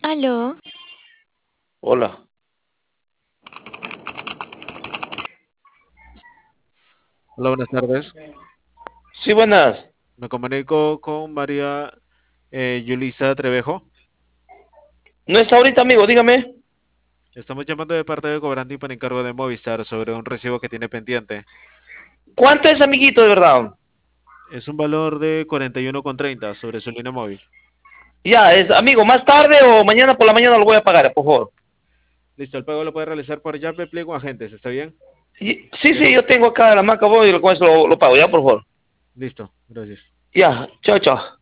Aló, Hola. Hola, buenas tardes. Sí, buenas. Me comunico con María Yulisa Trevejo. No está ahorita, amigo, dígame. Estamos llamando de parte de Cobrandi para encargo de Movistar sobre un recibo que tiene pendiente. ¿Cuánto es, amiguito, de verdad? Es un valor de 41,30 sobre su línea móvil. Ya, es, amigo, más tarde o mañana por la mañana lo voy a pagar, por favor. Listo, el pago lo puede realizar por llave, pliego, agentes, ¿está bien? Sí, sí, yo tengo acá la marca, voy y con eso lo pago, ya, por favor. Listo, gracias. Ya, chao, chao.